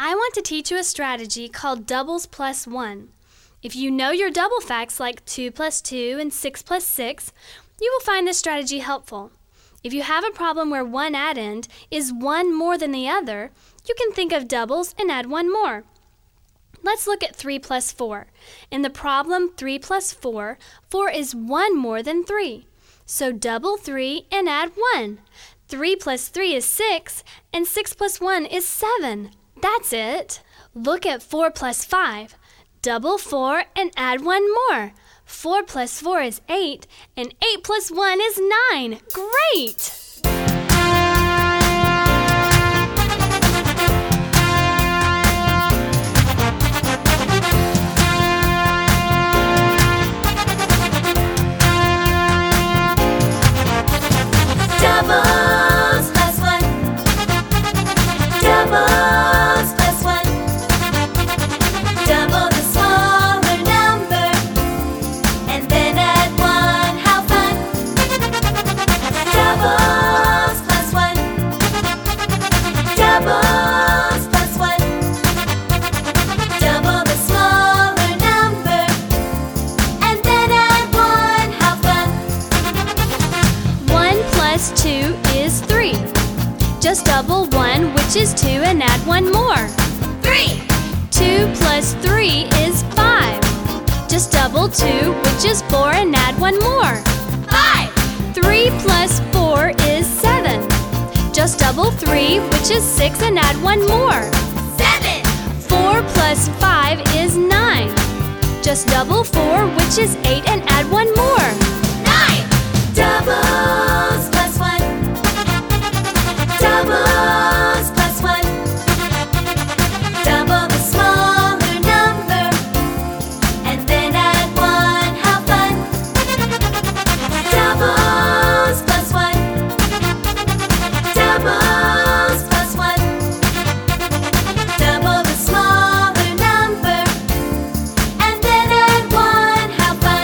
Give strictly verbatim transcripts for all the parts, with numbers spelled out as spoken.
I want to teach you a strategy called doubles plus one. If you know your double facts like two plus two and six plus six, you will find this strategy helpful. If you have a problem where one addend is one more than the other, you can think of doubles and add one more. Let's look at three plus four. In the problem three plus four, four is one more than three. So double three and add one. three plus three is six, and six plus one is seven. That's it. Look at four plus five. Double four and add one more. four plus four is eight, and eight plus one is nine. Great! Doubles plus one. Doubles plus one. Double the smaller number and then add one. How fun! Doubles plus one. Doubles plus one. Double the smaller number and then add one. How fun! one plus two is three. Just double one, which is two, and add one more. Three. two plus three is five. Just double two, which is four, and add one more. Five. three plus four is seven. Just double three, which is six, and add one more. Seven. four plus five is nine. Just double four, which is eight, and add one more. Nine. Doubles plus one. Doubles plus one. Double the smaller number and then add one. How fun! Doubles plus one. Doubles plus one. Double the smaller number and then add one. How fun!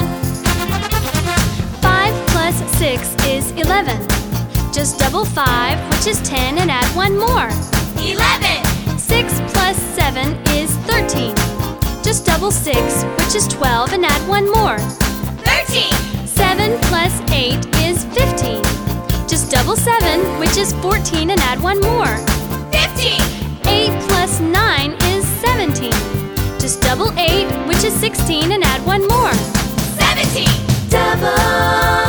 five plus six is eleven. Just double five, which is ten, and add one more. Eleven. six plus seven is thirteen. Just double six, which is twelve, and add one more. Thirteen. seven plus eight is fifteen. Just double seven, which is fourteen, and add one more. Fifteen. eight plus nine is seventeen. Just double eight, which is sixteen, and add one more. Seventeen. Double